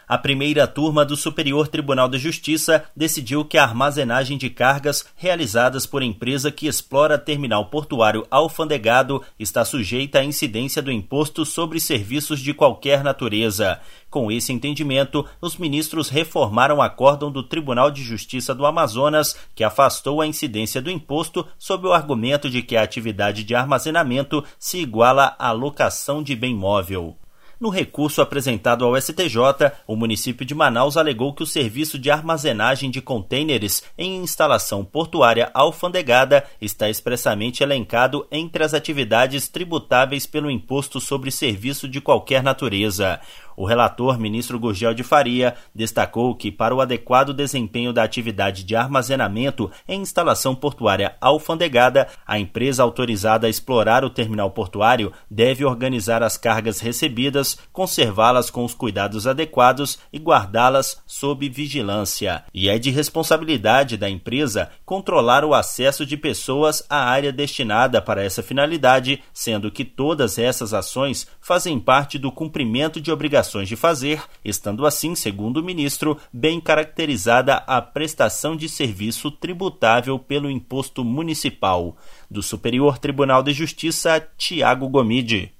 A primeira turma do Superior Tribunal de Justiça decidiu que a armazenagem de cargas realizadas por empresa que explora terminal portuário alfandegado está sujeita à incidência do imposto sobre serviços de qualquer natureza. Com esse entendimento, os ministros reformaram o acórdão do Tribunal de Justiça do Amazonas, que afastou a incidência do imposto sob o argumento de que a atividade de armazenamento se iguala à locação de bem móvel. No recurso apresentado ao STJ, o município de Manaus alegou que o serviço de armazenagem de contêineres em instalação portuária alfandegada está expressamente elencado entre as atividades tributáveis pelo imposto sobre serviço de qualquer natureza. O relator, ministro Gurgel de Faria, destacou que, para o adequado desempenho da atividade de armazenamento em instalação portuária alfandegada, a empresa autorizada a explorar o terminal portuário deve organizar as cargas recebidas, conservá-las com os cuidados adequados e guardá-las sob vigilância. E é de responsabilidade da empresa controlar o acesso de pessoas à área destinada para essa finalidade, sendo que todas essas ações fazem parte do cumprimento de obrigações de fazer, estando assim, segundo o ministro, bem caracterizada a prestação de serviço tributável pelo imposto municipal. Do Superior Tribunal de Justiça, Tiago Gomide.